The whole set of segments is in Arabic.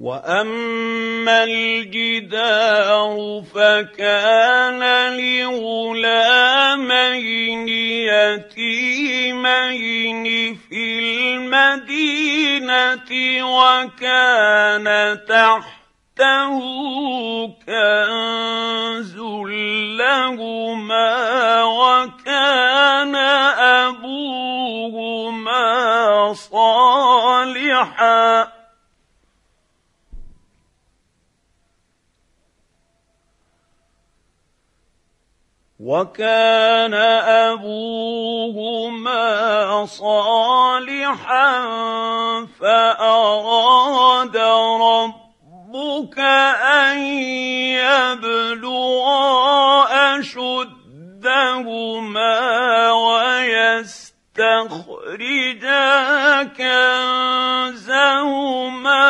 وأما الجدار فكان لغلامين يتيمين في المدينة وكان تحته كنز لهما وكان أبوهما صالحا فأراد ربك أن يبلغا أشدهما ويستخرجا كنزهما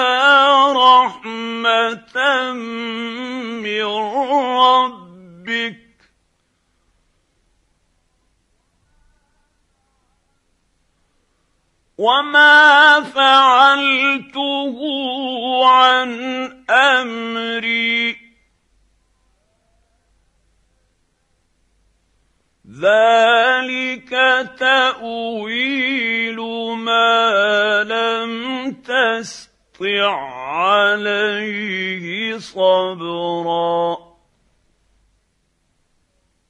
رحمة من ربك وما فعلته عن أمري ذلك تأويل ما لم تستطع عليه صبرا